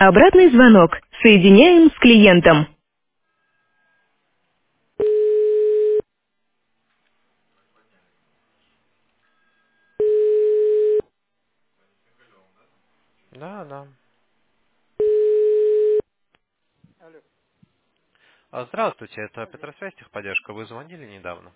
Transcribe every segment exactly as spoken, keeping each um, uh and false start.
Обратный звонок. Соединяем с клиентом. Да, да. Алло. А, Здравствуйте, это Петросвязь техподдержка. Вы звонили недавно?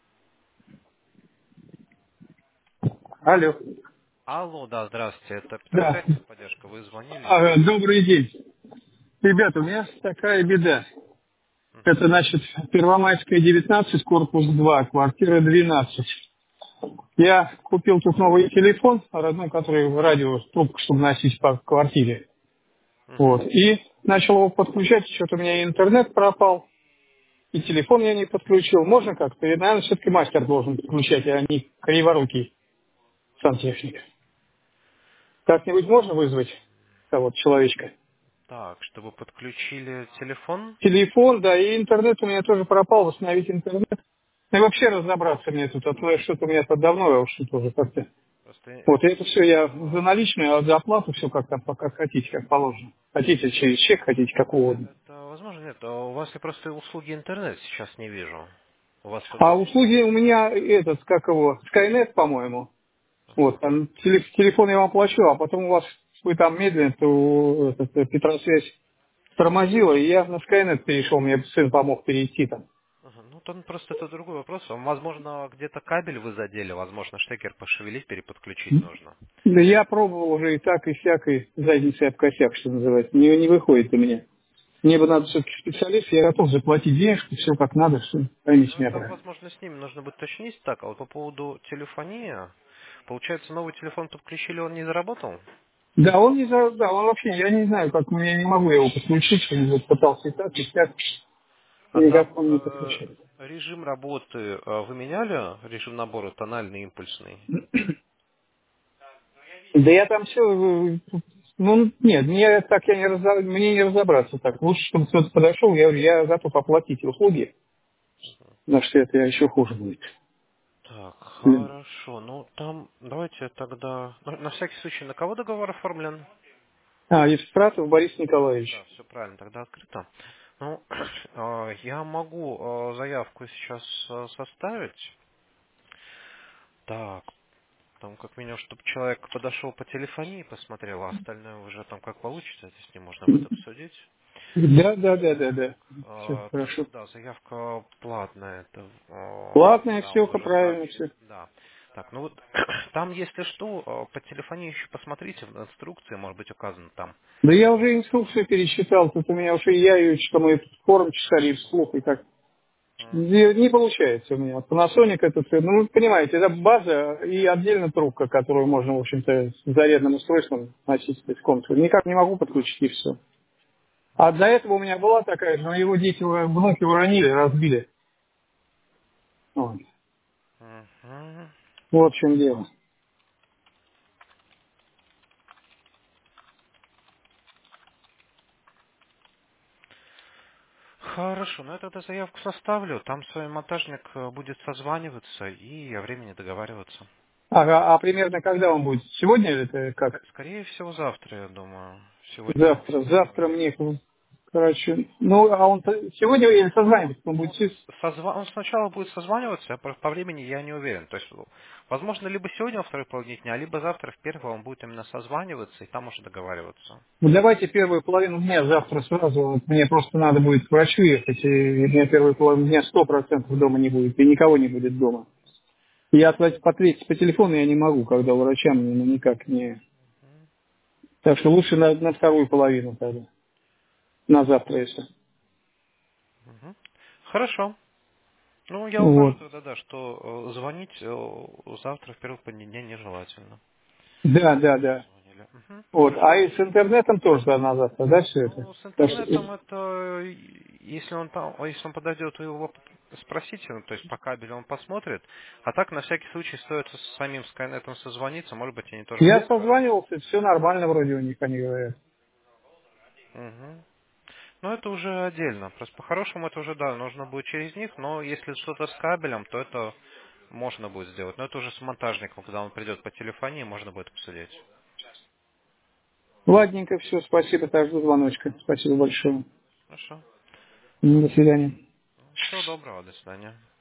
Алло. Алло, да, здравствуйте, это Да. Петросвязь техподдержка. Вы звонили А, недавно? добрый день. Ребята, у меня такая беда. Это, Угу. значит, Первомайская, девятнадцать, корпус два, квартира двенадцать. Я купил тут новый телефон, родной, который в радио, трубку, чтобы носить по квартире. Угу. Вот. И начал его подключать, что-то у меня и интернет пропал, и телефон я не подключил. Можно как-то? И, наверное, все-таки мастер должен подключать, а не криворукий сантехник. Как-нибудь можно вызвать кого-то, человечка? Так, чтобы подключили телефон? Телефон, да, и интернет у меня тоже пропал, восстановить интернет. Ну и вообще разобраться мне тут, а то что-то у меня тут давно, я уж что-то уже как-то. Просто Вот, и это все я за наличные, а за оплату все как там, пока хотите, как положено. Хотите через чек, хотите как угодно. это возможно нет. А у вас я просто услуги интернет сейчас не вижу. У вас что-то А есть? услуги у меня этот, как его, Skynet, по-моему. Вот, Ага. там теле- телефон я вам плачу, а потом у вас вы там медленно, то этот, э, Петросвязь тормозила, и я на Skynet перешел, мне сын помог перейти там. Ага. Ну, там просто это другой вопрос. Вам, возможно, где-то кабель вы задели, возможно, штекер пошевелить, переподключить нужно. Да я пробовал уже и так, и сяк, и задницей об косяк, что называется. Не, не выходит у меня. Мне бы надо все-таки специалист, я готов заплатить денежку, все как надо, все. Поймите Ну, меня это, правильно. возможно, с ними нужно будет уточнить. Так, а вот по поводу телефонии, получается, новый телефон подключили, он не заработал? Да, он не за, да, он вообще, я не знаю, как мне не могу его подключить, что вот пытался и так, и сяк, А никак там он не э, подключает. режим работы э, вы меняли? Режим набора тональный, импульсный? Да я там все, ну нет, мне так я не разо- мне не разобраться так. Лучше, чтобы кто-то подошел, я, я готов оплатить услуги, потому что это еще хуже будет. Так, хорошо. Ну, там, давайте тогда... ну, на всякий случай, на кого договор оформлен? А, Евстратов Борис Николаевич. Да, все правильно, тогда открыто. Ну, э, я могу э, заявку сейчас э, составить. Так, там как минимум, чтобы человек подошел по телефонии, посмотрел, а остальное уже там как получится, это с ним можно будет обсудить. Да, да, да, да, да. Все Э, то хорошо. есть, да, заявка платная, это э, Платное там все, вы уже правильно сообщите. все. Да. Так, ну вот там, если что, э, по телефонии еще посмотрите, в инструкции может быть указано там. Да я уже инструкцию перечитал, тут у меня уже я ее, что мы этот форум читали вслух, и как не, не получается у меня. Panasonic это, всё, ну вы понимаете, это база и отдельно трубка, которую можно, в общем-то, с зарядным устройством носить из комнаты. Никак не могу подключить и все. А до этого у меня была такая же, но его дети, ура- внуки уронили, разбили. Вот, Мгм. вот в чем дело. Хорошо, ну я тогда заявку составлю, там с вами монтажник э, будет созваниваться и о времени договариваться. Ага, а примерно когда он будет? Сегодня или это как? Ск- Скорее всего завтра, я думаю. Сегодня он Завтра. действительно Завтра говорит. мне, ну, короче, ну, а он сегодня или созванивается, он будет Он, чист. созва- он сначала будет созваниваться, а по, по времени я не уверен. То есть, возможно, либо сегодня во второй половине дня, либо завтра в первый он будет именно созваниваться, и там уже договариваться. Ну, давайте первую половину дня завтра сразу. Вот мне просто надо будет к врачу ехать, и у меня первую половину дня сто процентов дома не будет, и никого не будет дома. Я ответить по ответить по телефону я не могу, когда у врача мне ну, никак не... Так что лучше на, на вторую половину тогда, на завтра если. Мгм. Хорошо. Ну, я укажу Вот. тогда, да, что э, звонить э, завтра в первый половине дня нежелательно. Да, да, да. Звонили. Мгм. Вот. А и с интернетом тоже да, на завтра, да, все это? Ну, с Так что- интернетом это, если он там, а если он подойдет, вы его спросите, ну, то есть по кабелю он посмотрит, а так на всякий случай стоит с самим Скайнетом созвониться, может быть, они тоже Я подскажут. созванивался, все нормально вроде у них, они говорят. Мгм. Ну, это уже отдельно. Просто по-хорошему это уже, да, нужно будет через них, но если что-то с кабелем, то это можно будет сделать. Но это уже с монтажником, когда он придет по телефонии, можно будет обсудить. Ладненько, все, спасибо, так жду звоночка. Спасибо большое. Хорошо. До свидания. Всего доброго, до свидания.